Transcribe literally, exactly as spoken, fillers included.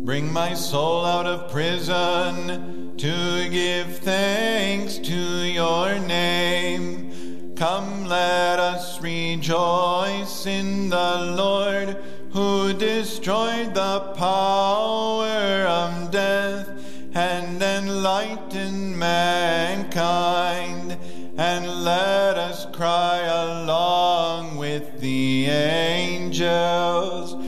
Bring my soul out of prison to give thanks to your name. Come, let us rejoice in the Lord, who destroyed the power of death and enlightened mankind. And let us cry along with the angels.